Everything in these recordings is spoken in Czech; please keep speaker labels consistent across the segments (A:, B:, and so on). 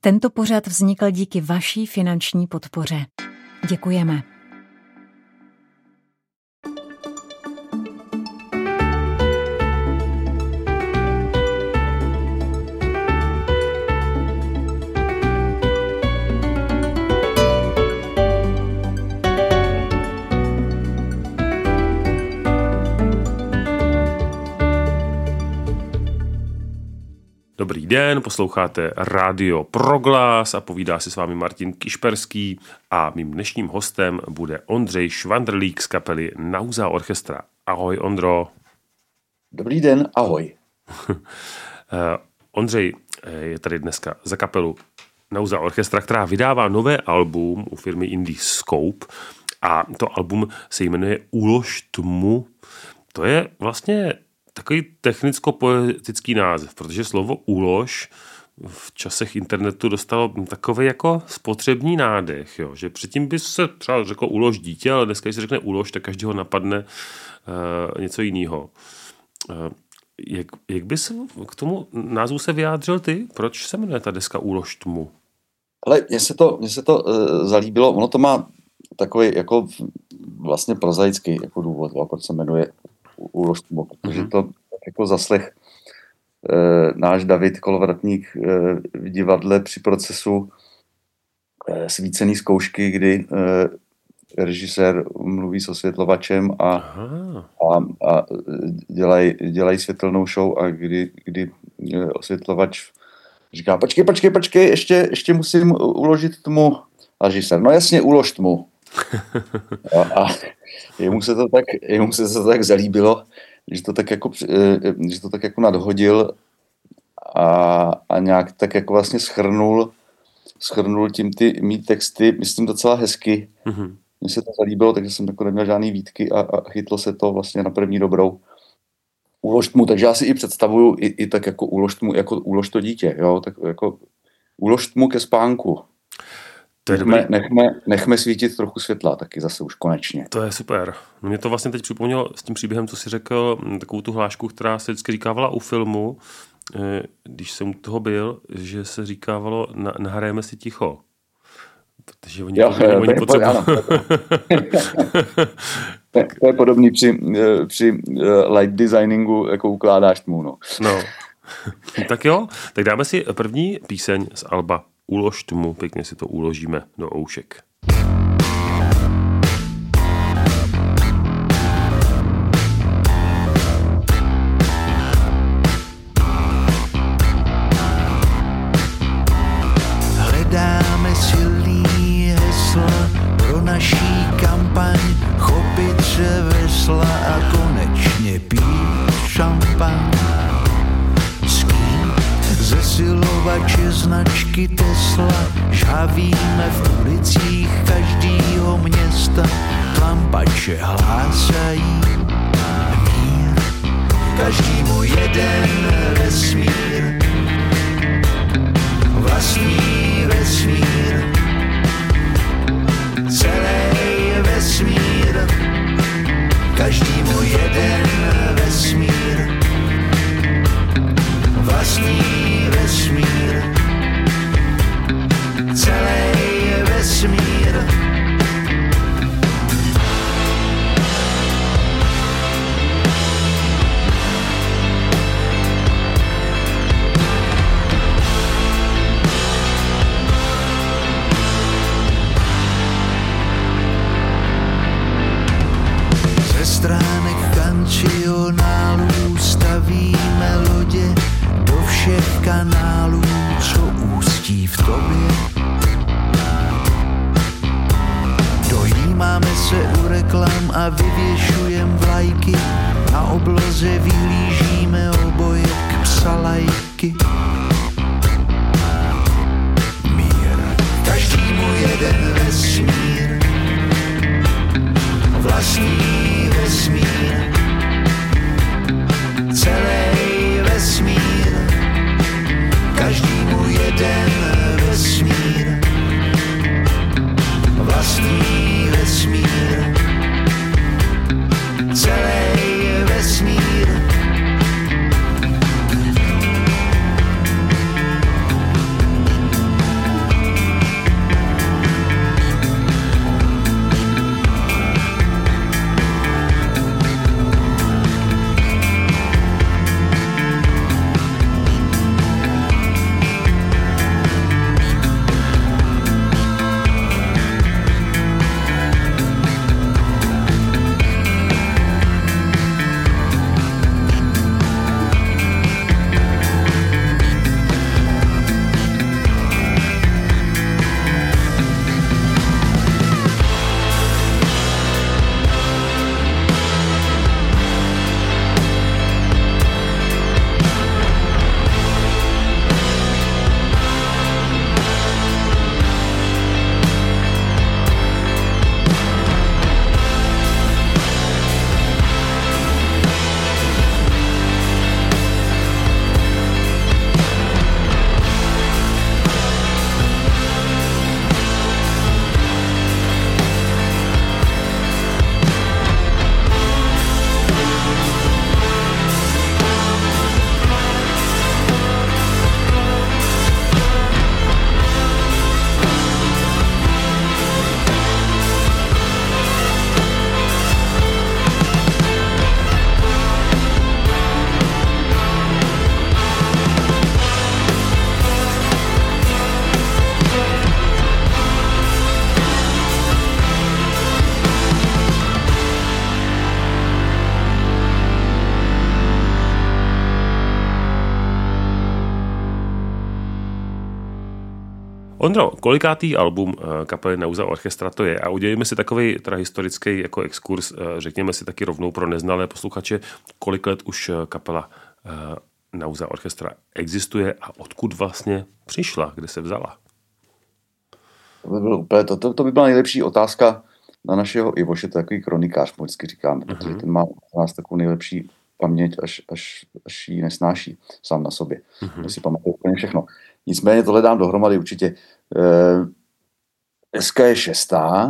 A: Tento pořad vznikl díky vaší finanční podpoře. Děkujeme.
B: Dobrý den, posloucháte Rádio Proglas a povídá si s vámi Martin Kišperský a mým dnešním hostem bude Ondřej Švandrlík z kapely Nauza Orchestra. Ahoj, Ondro.
C: Dobrý den, ahoj.
B: Ondřej je tady dneska za kapelu Nauza Orchestra, která vydává nové album u firmy Indie Scope a to album se jmenuje Ulož tmu. To je vlastně takový technicko-poetický název, protože slovo ulož v časech internetu dostalo takový jako spotřební nádech, jo? Že předtím by se třeba řeklo ulož dítě, ale dneska, když se řekne ulož, tak každého napadne něco jiného. Jak bys k tomu názvu se vyjádřil ty? Proč se jmenuje ta deska Ulož tmu?
C: Ale mně se to zalíbilo, ono to má takový jako vlastně prozaický jako důvod, proč se jmenuje Ulož tmu, protože to jako zaslech náš David Kolovratník v divadle při procesu svícený zkoušky, kdy režisér mluví s osvětlovačem a dělají světelnou show a kdy osvětlovač říká, počkej, ještě musím uložit tmu. A režisér, no jasně, ulož tmu. A jemu se to tak zalíbilo, že to tak jako nadhodil a nějak tak jako vlastně schrnul tím ty mý texty, myslím docela hezky. Mm-hmm. Mně se to zalíbilo, takže jsem jako neměl žádný výtky a chytlo se to vlastně na první dobrou. Ulož tmu, takže já si i představuju i tak jako ulož tmu, jako ulož to dítě, jo, tak jako ulož tmu ke spánku. Nechme svítit trochu světla, taky zase už konečně.
B: To je super. Mě to vlastně teď připomnělo s tím příběhem, co jsi řekl, takovou tu hlášku, která se vždycky říkávala u filmu, když jsem u toho byl, že se říkávalo nahrajeme si ticho. Protože oni potřebují.
C: To je podobný při light designingu, jako ukládáš tmu. No.
B: Tak jo, tak dáme si první píseň z alba Ulož tmu, pěkně si to uložíme do oušek.
D: Hledáme silný hesla pro naší kampaň, chopit se vesla a konečně pít šampaň. Zesilovače značky Tesla žhavíme v ulicích každýho města. Lampače hlásají mír, každému jeden vesmír, vlastní vesmír, celý vesmír, každému jeden vesmír, vlastní vesmír, celý vesmír. Ze stránek kancionálů stavíme lodě do všech kanálů, co ústí v tobě. Dojímáme se u reklam a vyvěšujem vlajky, na obloze vyhlížíme oboje k psalajky. Mír, každému jeden vesmír, vlastní vesmír, celý vesmír, každému jeden vesmír, vlastní vesmír, celý vesmír.
B: Ondro, kolikátý album kapely Neuza Orchestra to je? A udělejme si takový teda historický jako exkurs, řekněme si taky rovnou pro neznalé posluchače, kolik let už kapela Neuza Orchestra existuje a odkud vlastně přišla, kde se vzala?
C: To by byla nejlepší otázka na našeho Ivoše, to je takový kronikář, vždycky říkám, protože ten má u nás takovou nejlepší paměť, až ji nesnáší sám na sobě. To si pamatuju úplně všechno. Nicméně tohle dám dohromady určitě. SK je 6.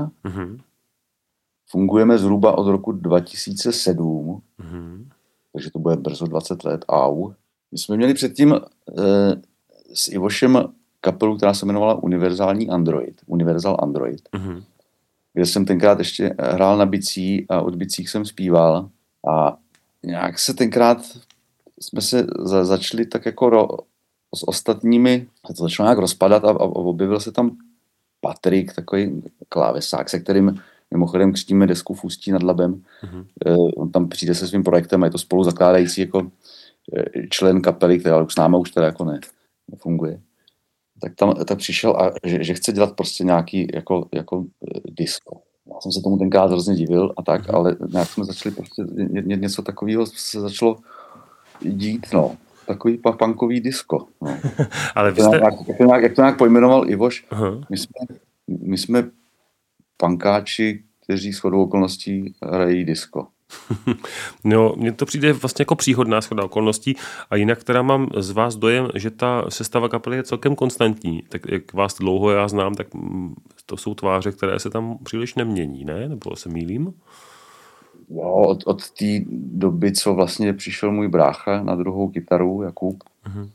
C: Fungujeme zhruba od roku 2007, takže to bude brzo 20 let. Au. My jsme měli předtím s Ivošem kapelu, která se jmenovala Universal Android, kde jsem tenkrát ještě hrál na bicí a od bicích jsem zpíval a nějak se tenkrát jsme se začali tak jako s ostatními, se to začalo nějak rozpadat a objevil se tam Patrik, takový klávesák, se kterým mimochodem křtíme desku v Ústí nad Labem. On tam přijde se svým projektem a je to spolu zakládající jako člen kapely, která už s náma už teda jako nefunguje. Tak přišel a že chce dělat prostě nějaký jako disco. Já jsem se tomu tenkrát hrozně divil a tak, ale nějak jsme začali prostě něco takového se začalo dít, no. Takový punkový disco. No.
B: Ale vy jste...
C: Jak to nějak pojmenoval Ivoš, my jsme punkáči, kteří shodou okolností hrají disco.
B: No, mně to přijde vlastně jako příhodná shoda okolností a jinak teda mám z vás dojem, že ta sestava kapely je celkem konstantní. Tak jak vás dlouho já znám, tak to jsou tváře, které se tam příliš nemění, ne? Nebo se mýlím?
C: Jo, od té doby, co vlastně přišel můj brácha na druhou kytaru, Jakub,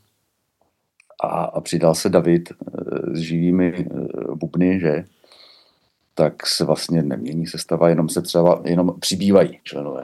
C: a přidal se David s živými bubny, že? Tak se vlastně nemění sestava, jenom přibývají členové.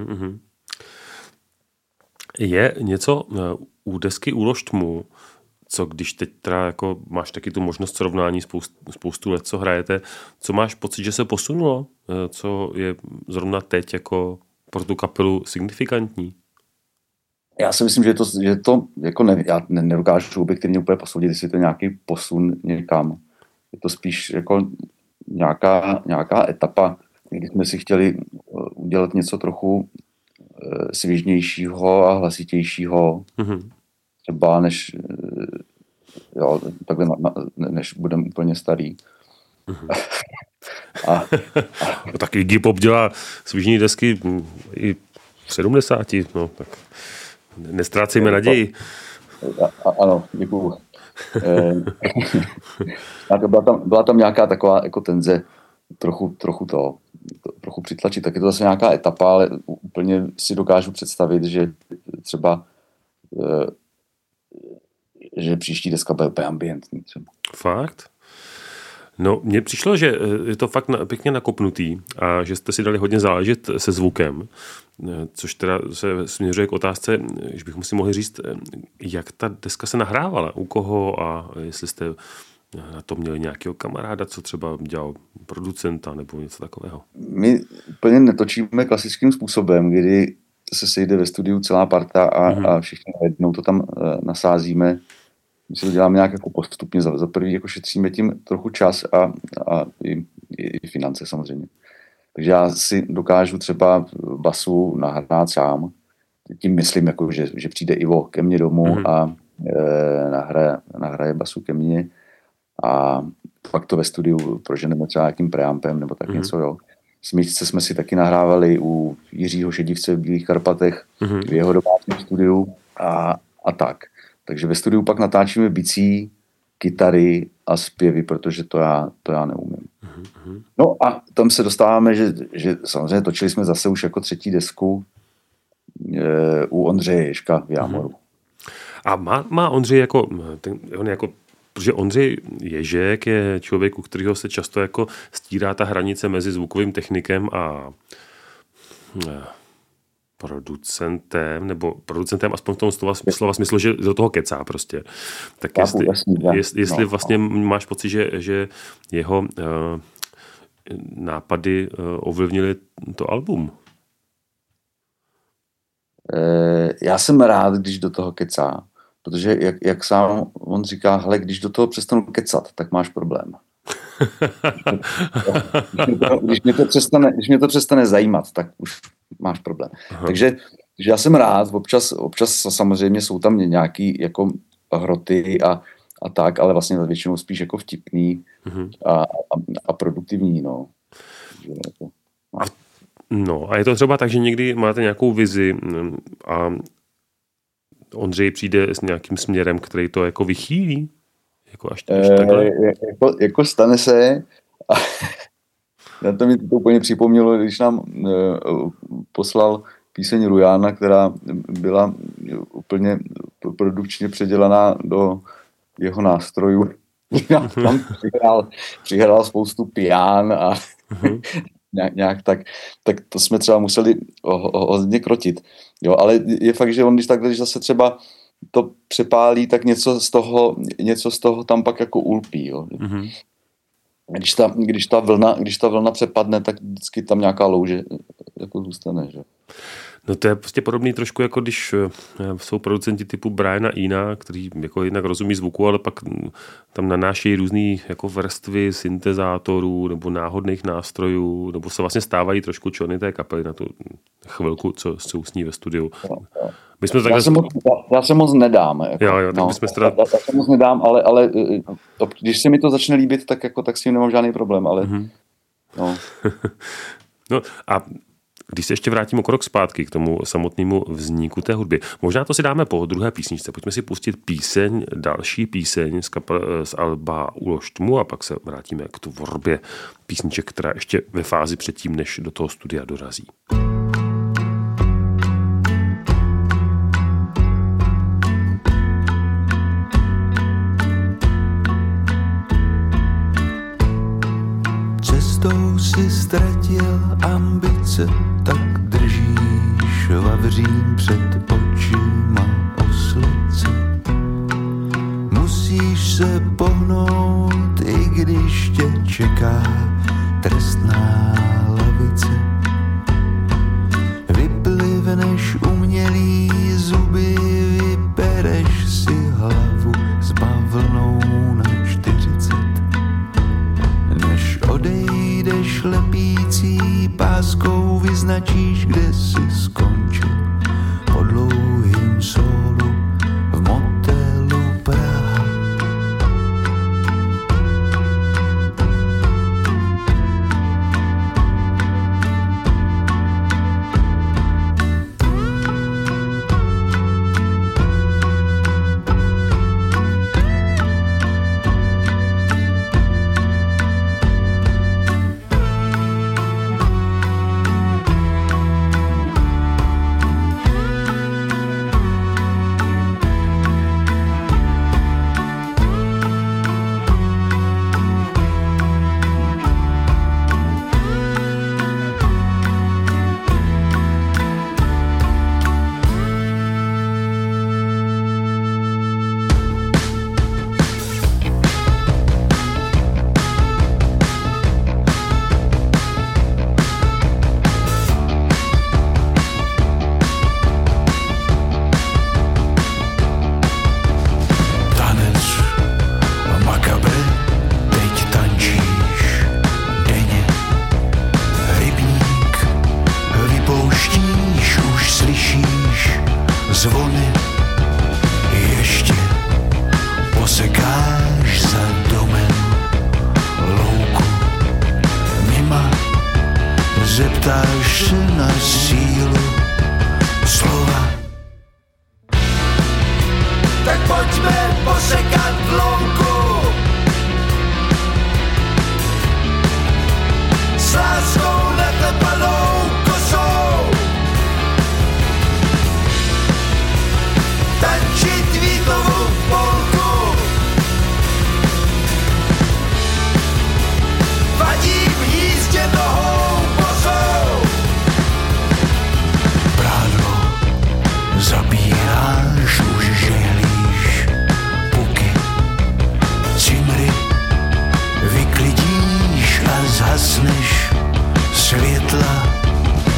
B: Je něco u desky Úlož tmu, co když teď teda jako máš taky tu možnost srovnání spoustu let, co hrajete, co máš pocit, že se posunulo? Co je zrovna teď jako pro tu kapelu signifikantní?
C: Já si myslím, že to jako já nedokážu objektivně úplně posoudit, jestli to je nějaký posun někam. Je to spíš jako nějaká etapa, kdy jsme si chtěli udělat něco trochu svěžnějšího a hlasitějšího, třeba než než budeme úplně starý.
B: Tak Iggy Pop dělá svížní desky i v 70, no tak nestrácejme naději.
C: Ano, děkuju. Byla tam nějaká taková jako tenze, trochu přitlačit, tak je to zase nějaká etapa, ale úplně si dokážu představit, že třeba že příští deska bude úplně ambientní. Třeba.
B: Fakt? No, mně přišlo, že je to fakt pěkně nakopnutý a že jste si dali hodně záležet se zvukem, což teda se směřuje k otázce, že bychom si mohli říct, jak ta deska se nahrávala, u koho a jestli jste na to měli nějakého kamaráda, co třeba dělal producenta nebo něco takového.
C: My úplně netočíme klasickým způsobem, kdy se sejde ve studiu celá parta a všichni najednou to tam nasázíme. My si to děláme nějak jako postupně. Za první jako šetříme tím trochu čas a i finance samozřejmě. Takže já si dokážu třeba basu nahrát sám. Tím myslím, jako, že přijde Ivo ke mně domů a nahraje basu ke mně a pak to ve studiu proženeme třeba nějakým preampem nebo tak něco, jo. Smyčce jsme si taky nahrávali u Jiřího Šedivce v Bílých Karpatech v jeho domácím studiu a tak. Takže ve studiu pak natáčíme bicí, kytary a zpěvy, protože to já neumím. No a tam se dostáváme, že samozřejmě točili jsme zase už jako třetí desku u Ondřeje Ježka v Jámoru.
B: A má Ondřej jako protože Ondřej Ježek je člověk, u kterého se často jako stírá ta hranice mezi zvukovým technikem a producentem aspoň v tom slova smyslu, že do toho kecá prostě. Tak jestli vlastně máš pocit, že jeho nápady ovlivnily to album?
C: Já jsem rád, když do toho kecá, protože jak sám on říká, hele, když do toho přestanu kecat, tak máš problém. Když mě to přestane zajímat, tak už máš problém. Takže já jsem rád, občas samozřejmě jsou tam nějaký jako hroty a tak, ale vlastně většinou spíš jako vtipný a produktivní, no.
B: No a je to třeba tak, že někdy máte nějakou vizi a Ondřej přijde s nějakým směrem, který to jako vychýlí? Jako až takhle?
C: Jako stane se. A to mi to úplně připomnělo, když nám poslal píseň Rujána, která byla úplně produkčně předělaná do jeho nástrojů. Tam přihrál spoustu pián a nějak tak to jsme třeba museli hodně krotit. Jo, ale je fakt, že on když zase třeba to přepálí, tak něco z toho tam pak jako ulpí. Jo. Mm-hmm. Když ta vlna přepadne, tak vždycky tam nějaká louže jako zůstane. Že?
B: No to je prostě podobný trošku, jako když jsou producenti typu Briana Ena, který jako jednak rozumí zvuku, ale pak tam nanášejí různý jako vrstvy syntezátorů nebo náhodných nástrojů, nebo se vlastně stávají trošku členy té kapely na tu chvilku, co jsou s ní ve studiu. My jsme
C: já se moc nedám. Jako,
B: jo, tak bychom teda...
C: Já se moc nedám, ale když se mi to začne líbit, tak s tím nemám žádný problém, ale no.
B: No a když se ještě vrátím o krok zpátky k tomu samotnému vzniku té hudby, možná to si dáme po druhé písničce. Pojďme si pustit další píseň z alba Ulož tmu a pak se vrátíme k tvorbě písniček, která ještě ve fázi předtím, než do toho studia dorazí.
D: Cestou si ztratil ambice, tak držíš vavřín před očima oslice. Musíš se pohnout, i když tě čeká trestná lavice. Vyplivneš umělý zuby, vypereš si hlavu s bavlnou na 40. Než odejdeš lepící páskou, vyznačíš, kde jsi skončil po dlouhým solu v motelu Praha.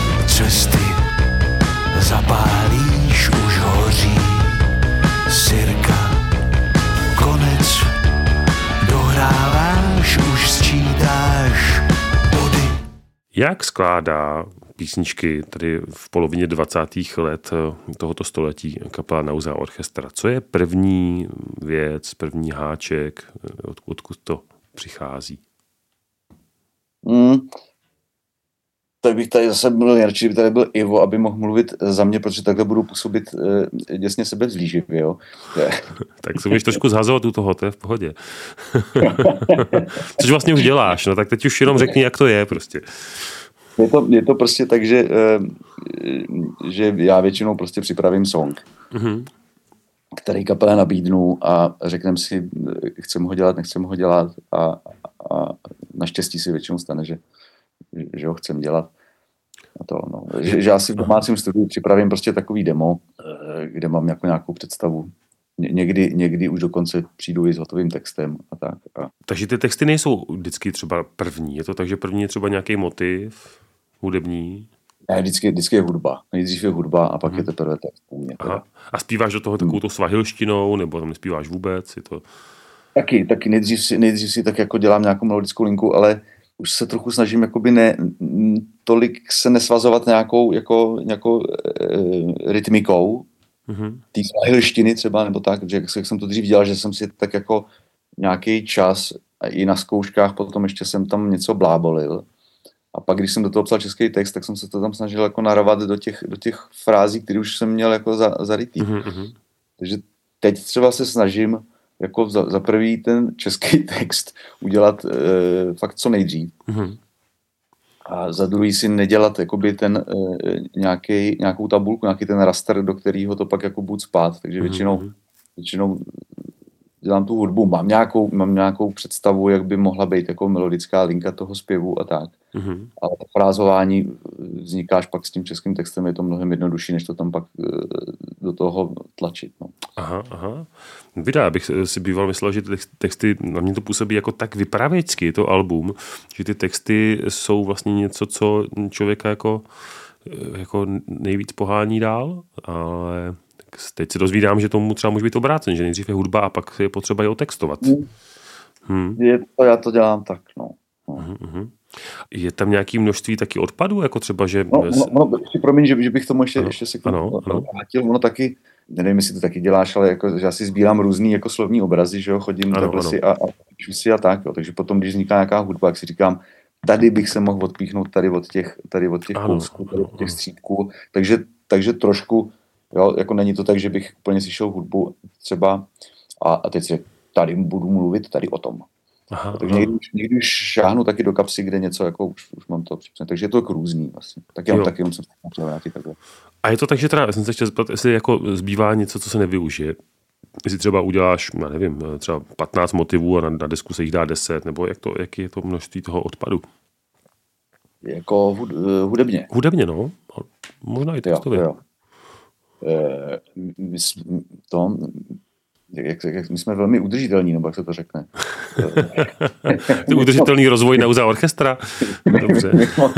D: Cesty zapálíš, už hoří sirka.
B: Jak skládá písničky tady v polovině 20. let tohoto století kapela Nauza Orchestra? Co je první věc, první háček, odkud to přichází?
C: Tak bych tady zase byl nejradši, kdyby tady byl Ivo, aby mohl mluvit za mě, protože takhle budu působit děsně sebevzlíživě, jo.
B: Tak se můžeš trošku zhazovat u toho, to je v pohodě. Což vlastně už děláš, no tak teď už jenom řekni, jak to je prostě.
C: Je to prostě tak, že já většinou prostě připravím song, který kapele nabídnu a řekneme si, chceme ho dělat, nechceme ho dělat a naštěstí si většinou stane, že ho chcem dělat. A to, no. Že já si v domácím studiu připravím prostě takový demo, kde mám nějakou představu. Někdy už dokonce přijdu i s hotovým textem a tak.
B: Takže ty texty nejsou vždycky třeba první. Je to tak, že první je třeba nějaký motiv hudební?
C: Ne, vždycky je hudba. Nejdřív je hudba a pak je teprve text.
B: A zpíváš do toho takovou svahilštinou, nebo tam nespíváš vůbec? Je to...
C: Taky nejdřív si tak jako dělám nějakou melodickou linku, ale už se trochu snažím jakoby tolik se nesvazovat nějakou rytmikou té svahilštiny třeba, nebo tak, že jak jsem to dřív dělal, že jsem si tak jako nějaký čas a i na zkouškách potom ještě jsem tam něco blábolil. A pak, když jsem do toho psal český text, tak jsem se to tam snažil jako narvat do těch frází, které už jsem měl jako zarytý. Takže teď třeba se snažím jako za prvý ten český text udělat fakt co nejdřív. A za druhý si nedělat jakoby ten nějakou tabulku, nějaký ten raster, do kterého to pak jako budu spát. Takže většinou dělám tu hudbu, mám nějakou představu, jak by mohla být jako melodická linka toho zpěvu a tak. Ale to frázování vzniká až pak s tím českým textem, je to mnohem jednodušší, než to tam pak do toho tlačit. No.
B: Aha. Vidá, bych si býval myslel, že ty texty, na mě to působí jako tak vypravěčsky, to album, že ty texty jsou vlastně něco, co člověka jako nejvíc pohání dál, ale teď se dozvídám, že tomu třeba může být obrácen, že nejdřív je hudba a pak je potřeba je otextovat.
C: Já to dělám tak, no.
B: Je tam nějaké množství taky odpadů, jako třeba, že...
C: Promiň, že bych tomu ještě se vrátil. Ono taky, nevím, jestli to taky děláš, ale jako, že já si sbírám různý jako slovní obrazy, že jo, chodím takhle si a píšu si a tak, jo. Takže potom, když vzniká nějaká hudba, jak si říkám, tady bych se mohl odpíchnout tady od těch kousků, tady od těch střípků, takže trošku, jo, jako není to tak, že bych úplně slyšel hudbu třeba a teď si tady budu mluvit tady o tom. Takže někdy už šáhnu taky do kapsy, kde něco, jako už mám to připsané. Takže je to jako různý vlastně. Tak jenom jsem chtěl nějaký takhle.
B: A je to tak, že teda, já jsem se chtěl zeptat, jestli jako zbývá něco, co se nevyužije. Jestli třeba uděláš, já nevím, třeba 15 motivů a na desku se jich dá 10, nebo jaký je to množství toho odpadu?
C: Jako hudebně.
B: Hudebně, no. Možná i textově.
C: Jo. My jsme velmi udržitelní, nebo jak se to řekne.
B: Udržitelný rozvoj Nauza Orchestra. Dobře.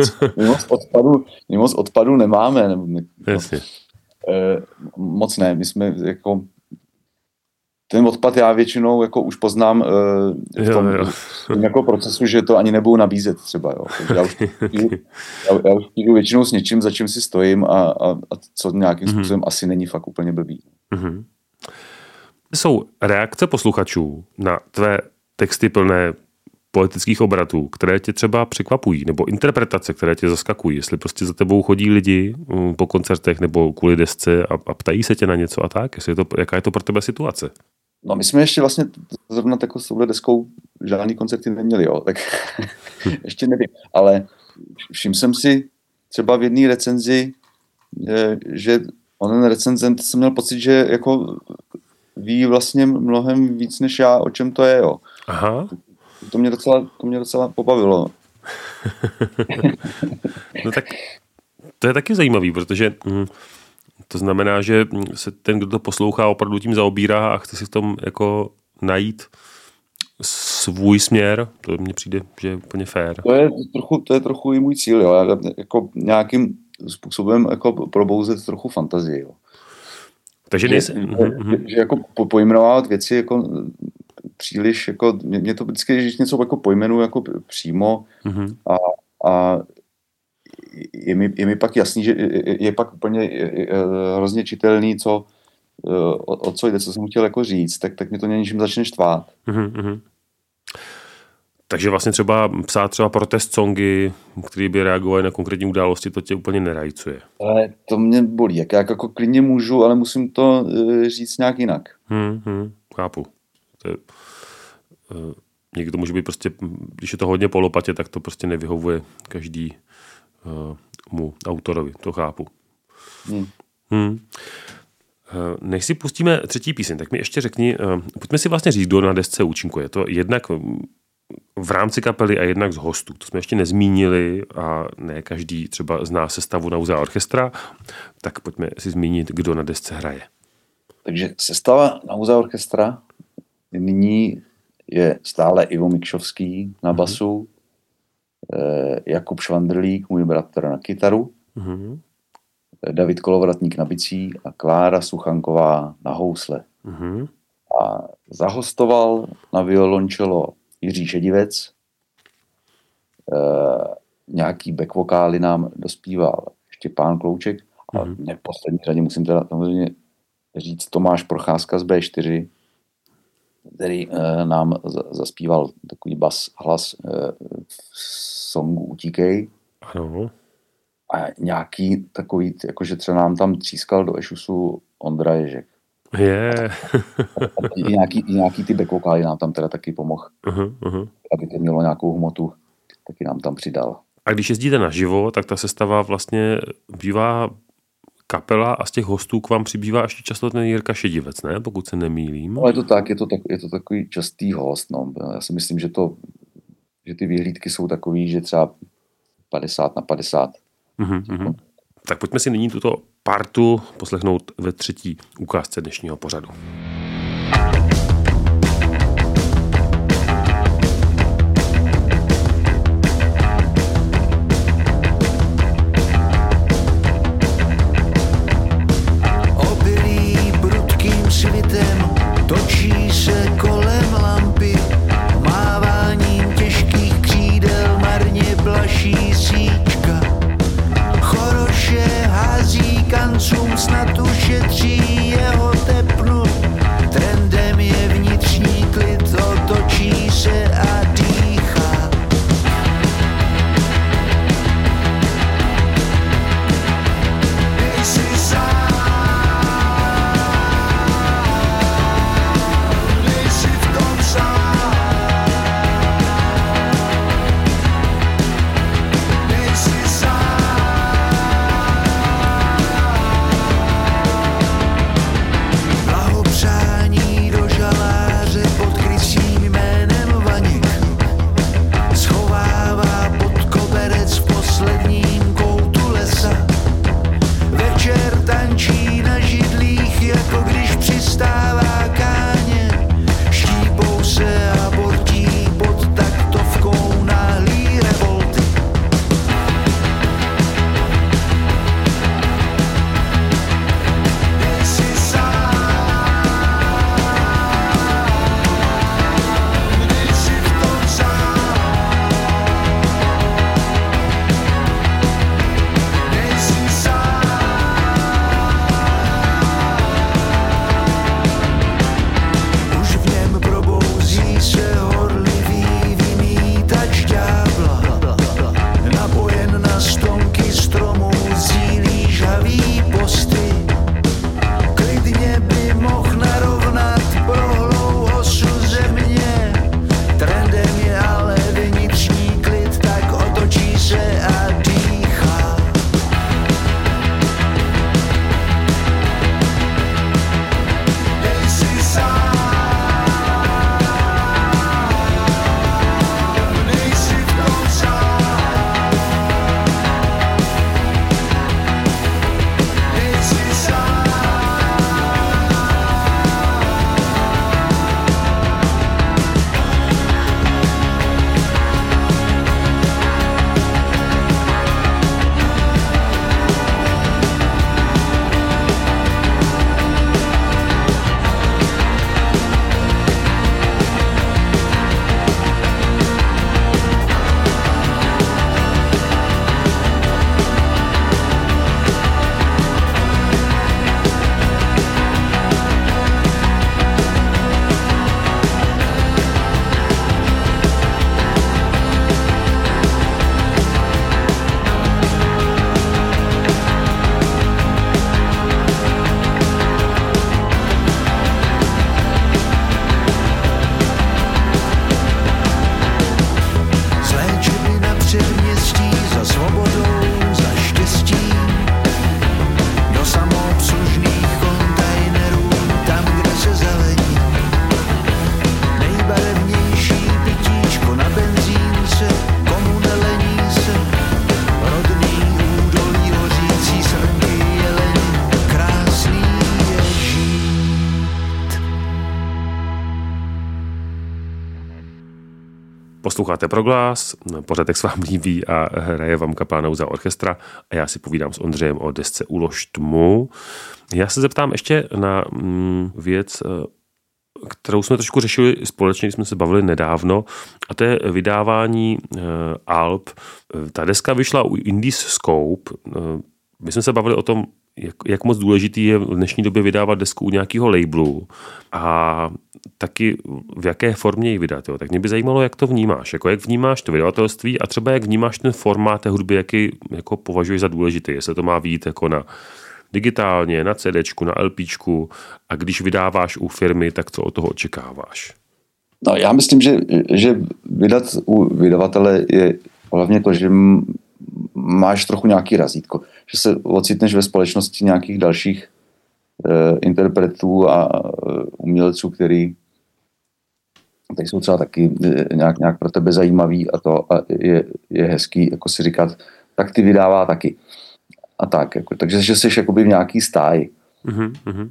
C: My moc odpadu nemáme.
B: Jasně.
C: Moc ne. My jsme jako... Ten odpad já většinou jako už poznám v tom jako procesu, že to ani nebudu nabízet třeba. Jo. Já už přijdu většinou s něčím, za čím si stojím a co nějakým způsobem asi není fakt úplně blbý.
B: Jsou reakce posluchačů na tvé texty plné poetických obratů, které tě třeba překvapují, nebo interpretace, které tě zaskakují, jestli prostě za tebou chodí lidi po koncertech nebo kvůli desce a ptají se tě na něco a tak, jaká je to pro tebe situace?
C: No my jsme ještě vlastně zrovna tako s touhle deskou žádný koncerty neměli, jo, tak ještě nevím, ale všiml jsem si třeba v jedné recenzi, že onen recenzent jsem měl pocit, že jako ví vlastně mnohem víc než já, o čem to je, jo.
B: Aha.
C: To mě docela pobavilo.
B: No tak to je taky zajímavý, protože to znamená, že se ten, kdo to poslouchá, opravdu tím zaobírá a chce si v tom jako najít svůj směr. To mně přijde, že je úplně fér.
C: To je trochu i můj cíl, jo. Já jako nějakým způsobem jako probouzet trochu fantazii, jo.
B: Takže
C: že jako pojmenovat věci jako příliš, jako mě to vždycky, když něco jako pojmenuji jako přímo a je mi pak jasný, že je pak úplně hrozně čitelný, o co jde, co jsem chtěl jako říct, tak mi to něčím začne štvát.
B: Mm-hmm. Takže vlastně třeba psát třeba protest songy, který by reagovaly na konkrétní události, to tě úplně nerajcuje.
C: Ale to mě bolí. Já jako klidně můžu, ale musím to říct nějak jinak.
B: Chápu. Někdy to může být prostě, když je to hodně po lopatě, tak to prostě nevyhovuje každý mu autorovi. To chápu. Než si pustíme třetí píseň, tak mi ještě řekni, pojďme si vlastně říct, kdo na desce účinkuje. To jednak v rámci kapely a jednak z hostů. To jsme ještě nezmínili a ne každý třeba zná sestavu Nauzea Orchestra, tak pojďme si zmínit, kdo na desce hraje.
C: Takže sestava Nauzea Orchestra nyní je stále Ivo Mikšovský na basu, Jakub Švandrlík, můj bratr, na kytaru, David Kolovratník na bicí a Klára Suchanková na housle. A zahostoval na violončelo Jiří Šedivec, nějaký back vokály nám dospíval Štěpán Klouček a v poslední řadě musím teda samozřejmě říct Tomáš Procházka z B4, který nám zaspíval takový bas hlas v songu Utíkej.
B: Ano.
C: A nějaký takový, jakože třeba nám tam třískal do ešusu Ondra Ježek. Nějaký ty back vokály nám tam teda taky pomohl. Aby to mělo nějakou hmotu, taky nám tam přidal.
B: A když jezdíte naživo, tak ta sestava vlastně bývá kapela a z těch hostů k vám přibývá ještě často ten Jirka Šedivec, ne? Pokud se nemýlím.
C: No, je to takový častý host. No. Já si myslím, že ty vyhlídky jsou takový, že třeba 50/50.
B: Tak pojďme si nyní tuto partu poslechnout ve třetí ukázce dnešního pořadu.
D: Obilí prudkým svitem točí se kolem lampy, máváním těžkých křídel marně plaší síčka. Choroše hází kancům, snad ušetří jeho tepnu,
B: Posloucháte Proglas, pořadek se vám líbí a hraje vám kapela Nauza Orchestra a já si povídám s Ondřejem o desce Ulož tmu. Já se zeptám ještě na věc, kterou jsme trošku řešili společně, když jsme se bavili nedávno, a to je vydávání alb. Ta deska vyšla u Indies Scope. My jsme se bavili o tom, jak moc důležitý je v dnešní době vydávat desku u nějakého labelu a taky v jaké formě ji vydat. Jo. Tak mě by zajímalo, jak to vnímáš. Jako jak vnímáš to vydavatelství a třeba jak vnímáš ten formát té hudby, jaký jako považuješ za důležitý. Jestli to má vyjít jako na digitálně, na CDčku, na LPčku a když vydáváš u firmy, tak co od toho očekáváš?
C: No, já myslím, že vydat u vydavatele je hlavně to, že máš trochu nějaký razítko, že se ocitneš ve společnosti nějakých dalších interpretů a umělců, který tady jsou třeba taky nějak pro tebe zajímavý a je hezký jako si říkat, tak ty vydává taky. A tak, jako, takže že jsi jakoby v nějaký stáji. Mm-hmm.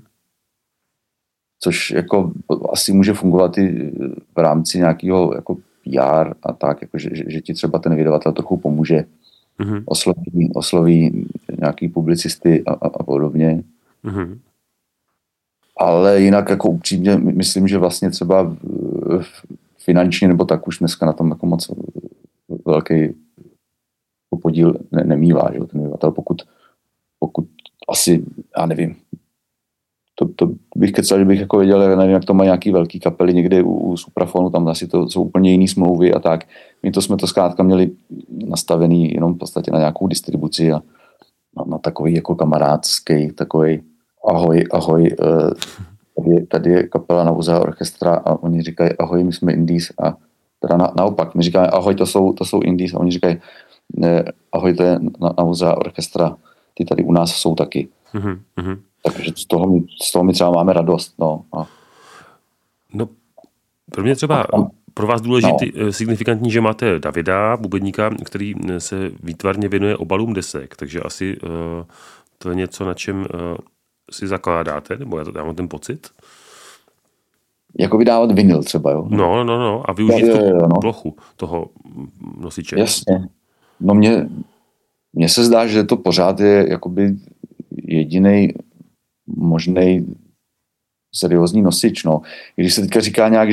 C: Což jako asi může fungovat i v rámci nějakého jako PR a tak, jako, že ti třeba ten vydavatel trochu pomůže. Mm-hmm. Osloví nějaký publicisty a podobně. Mm-hmm. Ale jinak jako upřímně myslím, že vlastně třeba finančně nebo tak už dneska na tom jako moc velký podíl nemývá, že ten vydavatel, pokud asi, já nevím, to bych kecal, že bych jako věděl, já nevím, jak to má nějaký velký kapely někde u Suprafonu, tam asi to jsou úplně jiný smlouvy a tak. My jsme to zkrátka měli nastavený jenom v podstatě na nějakou distribuci a na takový jako kamarádský, takový ahoj, tady je kapela Nauza Orchestra a oni říkají ahoj, my jsme Indies a teda naopak, my říkáme ahoj, to jsou Indies a oni říkají ahoj, to je Nauza Orchestra, ty tady u nás jsou taky. Mm-hmm. Takže z toho my třeba máme radost. No
B: pro mě třeba, pro vás důležitý, signifikantní, že máte Davida, bubeníka, který se výtvarně věnuje obalům desek, takže asi to je něco, na čem si zakládáte, nebo já mám ten pocit?
C: Jako vydávat vinyl třeba, jo?
B: No, a využít tu plochu toho nosiče.
C: Jasně. No mně se zdá, že to pořád je jakoby jedinej možnej seriózní nosič, no. Když se teďka říká nějak,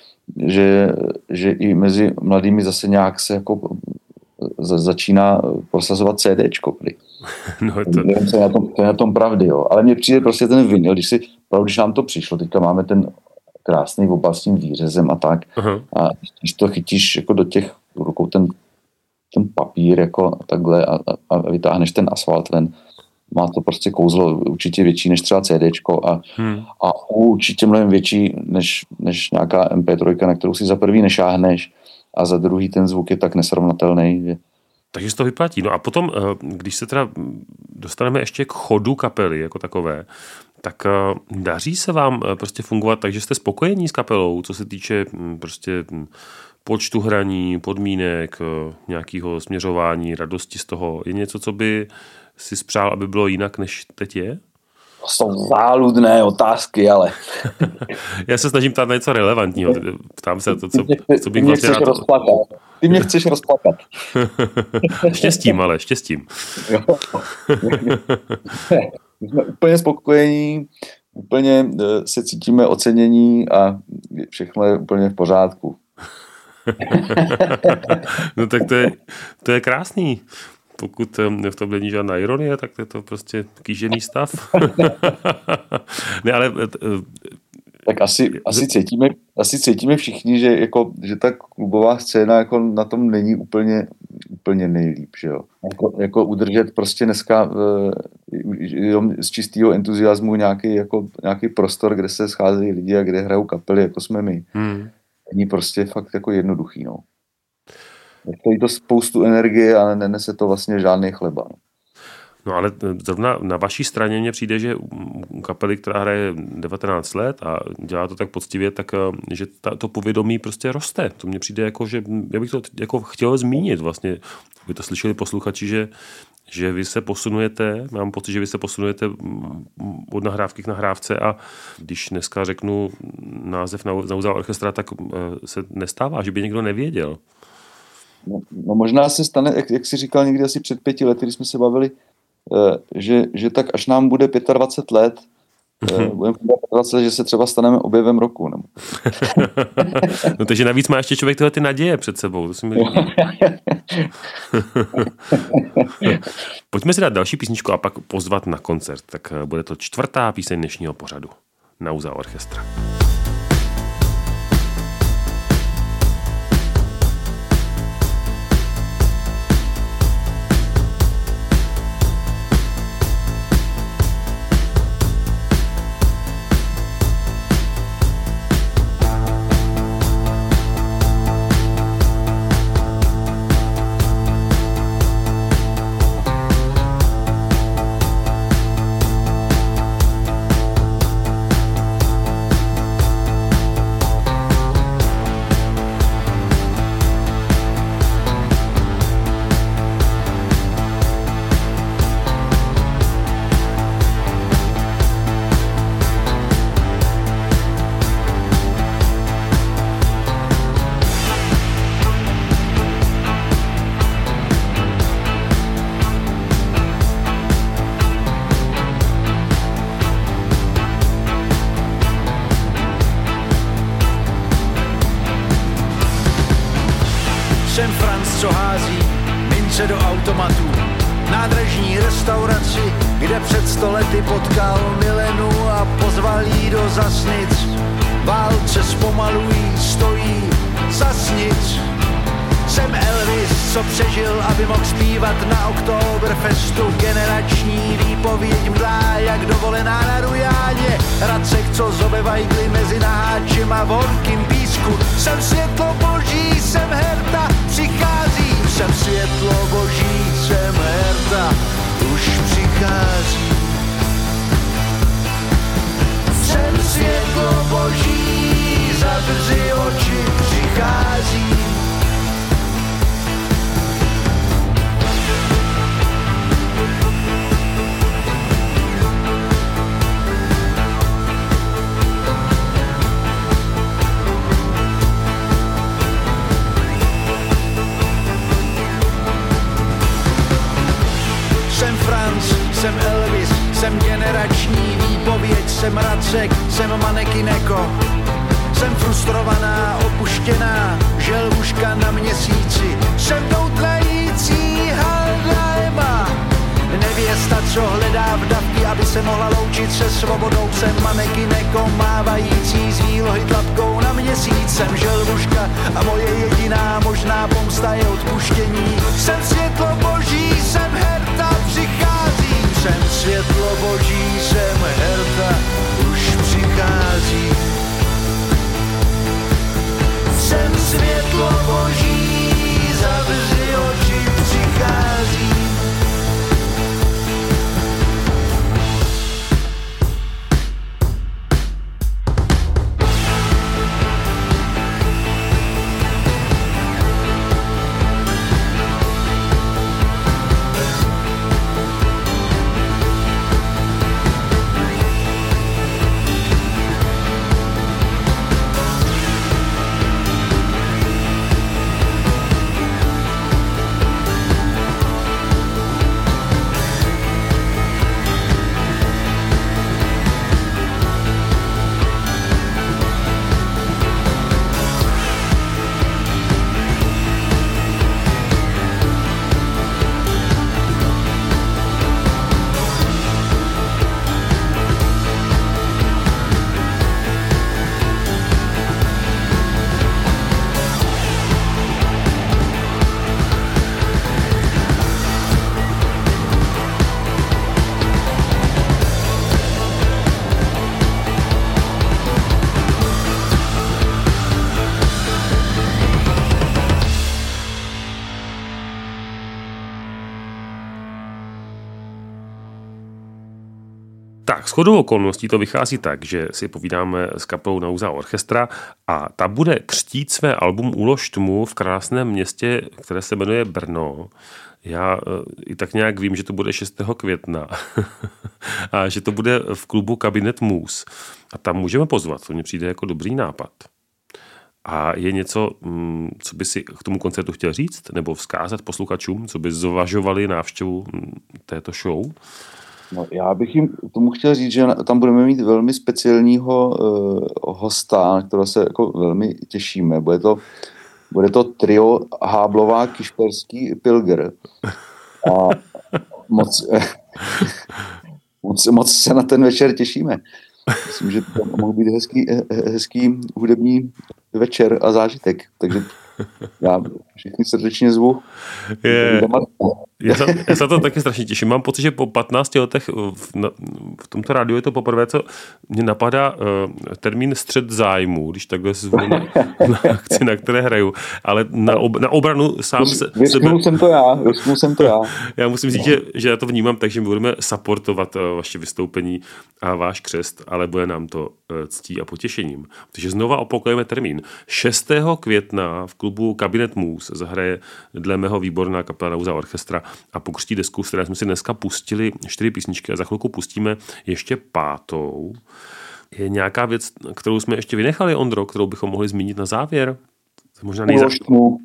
C: že i mezi mladými zase nějak se jako začíná prosazovat CDčko.
B: No
C: to je na tom pravdy, jo. Ale mně přijde prostě ten vinyl, když nám to přišlo, teďka máme ten krásný obal s tím výřezem a tak. Uh-huh. A když to chytíš jako do těch rukou ten papír jako takhle a vytáhneš ten asfalt ven, má to prostě kouzlo určitě větší než třeba CDčko a určitě mnohem větší než nějaká MP3, na kterou si za prvý nešáhneš a za druhý ten zvuk je tak nesrovnatelný, že...
B: Takže se to vyplatí. No a potom, když se teda dostaneme ještě k chodu kapely jako takové, tak daří se vám prostě fungovat tak, že jste spokojení s kapelou, co se týče prostě počtu hraní, podmínek, nějakého směřování, radosti z toho. Je něco, co by si spřál, aby bylo jinak, než teď je?
C: To jsou záludné otázky, ale...
B: Já se snažím ptát na něco relevantního. Ptám se to, co bych
C: vlastně rád... Ty mě chceš rozplakat.
B: Štěstím.
C: Jo. My jsme úplně spokojení, úplně se cítíme ocenění a všechno je úplně v pořádku.
B: No tak to je krásný. Pokud v tom není žádná ironie, tak je to prostě kýžený stav. Ne, ale...
C: Tak asi cítíme všichni, že ta klubová scéna jako na tom není úplně nejlíp, že jo. Jako udržet prostě dneska z čistého entuziasmu nějaký prostor, kde se scházejí lidi a kde hrajou kapely, jako jsme my. Není prostě fakt jako jednoduchý, no. Stojí to spoustu energie a nenese to vlastně žádný chleba.
B: No ale zrovna na vaší straně mně přijde, že u kapely, která hraje 19 let a dělá to tak poctivě, tak že to povědomí prostě roste. To mně přijde jako, že já bych to jako chtěl zmínit vlastně, aby to slyšeli posluchači, že vy se posunujete, mám pocit, že vy se posunujete od nahrávky k nahrávce a když dneska řeknu název Nauza orchestra, tak se nestává, že by někdo nevěděl.
C: No možná se stane, jak jsi říkal někdy asi před 5 lety, když jsme se bavili, že tak až nám bude 25 let, budeme 25 let, že se třeba staneme objevem roku. Nebo...
B: No takže navíc má ještě člověk tyhle ty naděje před sebou. To si mi líbí. Pojďme si dát další písničku a pak pozvat na koncert. Tak bude to 4. píseň dnešního pořadu. Nauza orchestra.
D: Jsem Franc, co hází mince do automatů. Nádražní restauraci, kde před 100 lety potkal Milenu a pozval jí do Zasnic. Válce zpomalují, stojí Zasnic. Jsem Elvis, co přežil, aby mohl zpívat na Oktoberfestu. Generační výpověď mdlá, jak dovolená na Rujáně. Racek, co zobe vajgly mezi naháčem a v horkým písku. Jsem světlo boží, jsem Herta, přichází. Jsem světlo boží, jsem Herta, už přichází. Jsem světlo boží, zavři oči, přichází. Jsem Franc, jsem Elvis, jsem generační výpověď, jsem Racek, jsem manekineko. Jsem frustrovaná, opuštěná, želvuška na měsíci. Jsem doutlající Haldaema, nevěsta, co hledá vdavky, aby se mohla loučit se svobodou. Jsem manekineko, mávající z výlohy tlapkou na měsíc. Jsem želvuška a moje jediná možná pomsta je odpuštění. Jsem světlo boží, jsem Herta, přicházím. Jsem světlo boží, jsem Herta, už přichází. Jsem světlo boží, zavři oči, přichází.
B: Tak, shodou okolností to vychází tak, že si povídáme s kapelou Nauza Orchestra a ta bude křtít své album Ulož tmu v krásném městě, které se jmenuje Brno. Já i tak nějak vím, že to bude 6. května a že to bude v klubu Kabinet Mus. A tam můžeme pozvat, to mně přijde jako dobrý nápad. A je něco, co by si k tomu koncertu chtěl říct, nebo vzkázat posluchačům, co by zvažovali návštěvu této show?
C: No, já bych jim tomu chtěl říct, že tam budeme mít velmi speciálního hosta, na kterého se jako velmi těšíme. Bude to trio Háblová, Kišperský, Pilger. A moc se na ten večer těšíme. Myslím, že to mohl být hezký hudební večer a zážitek. Takže já všichni srdečně zvu.
B: Já se to taky strašně těším. Mám pocit, že po 15 letech v tomto rádiu je to poprvé, co mě napadá termín střet zájmu, když takhle zvu na akci, na které hraju. Ale na obranu sám
C: Vyřknul jsem to já.
B: Já musím říct, že já to vnímám tak, že my budeme supportovat vaše vystoupení a váš křest, ale bude nám to ctí a potěšením. Takže znova opakujeme termín. 6. května v klubu Kabinet Mus zahraje dle mého výborná kapela Nauza Orchestra a pokřtí desku, z které jsme si dneska pustili 4 písničky a za chvilku pustíme ještě 5. Je nějaká věc, kterou jsme ještě vynechali, Ondro, kterou bychom mohli zmínit na závěr? Možná
C: Ulož tmu.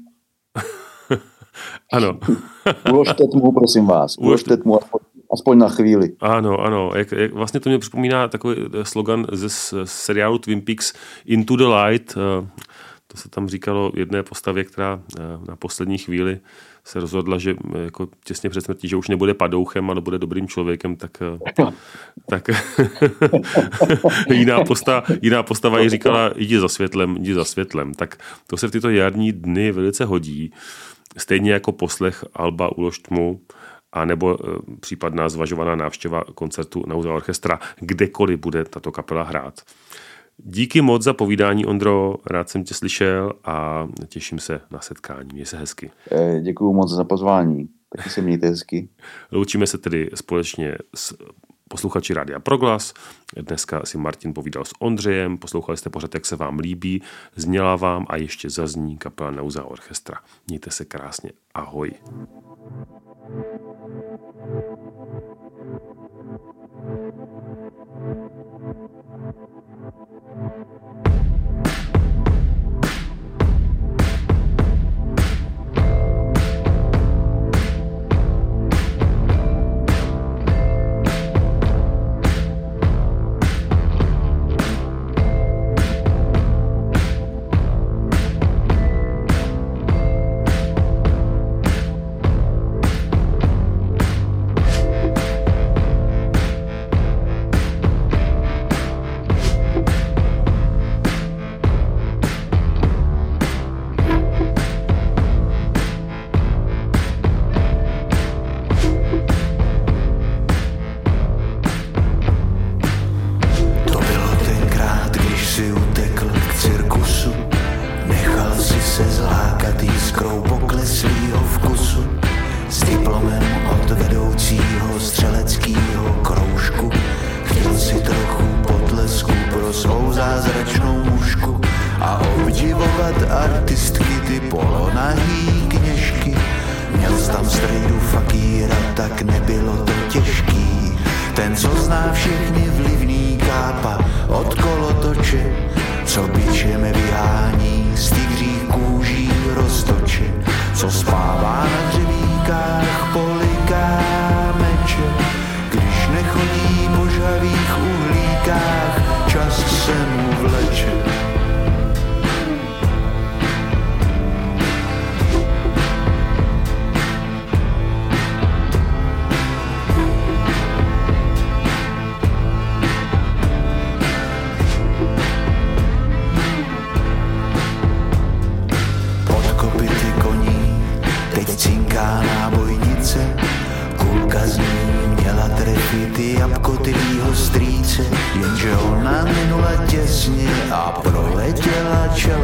B: Ano.
C: Uložte tmu, prosím vás. Uložte tmu aspoň na chvíli.
B: Ano. Jak vlastně to mě připomíná takový slogan ze seriálu Twin Peaks Into the Light. To se tam říkalo jedné postavě, která na poslední chvíli se rozhodla, že jako těsně před smrtí, že už nebude padouchem, ale bude dobrým člověkem, tak jiná postava jí říkala, jdi za světlem. Tak to se v tyto jarní dny velice hodí. Stejně jako poslech alba Ulož tmu, a nebo případná zvažovaná návštěva koncertu Nauza Orchestra, kdekoliv bude tato kapela hrát. Díky moc za povídání, Ondro, rád jsem tě slyšel a těším se na setkání. Měj se hezky.
C: Děkuju moc za pozvání, taky se mějte hezky.
B: Loučíme se tedy společně s posluchači Rádia Proglas. Dneska si Martin povídal s Ondřejem, poslouchali jste pořád, jak se vám líbí, zněla vám a ještě zazní kapela Nauza Orchestra. Mějte se krásně, ahoj.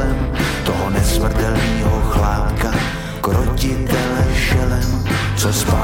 D: Toho nesmrtelného chlápka, krotitele šelem, co spá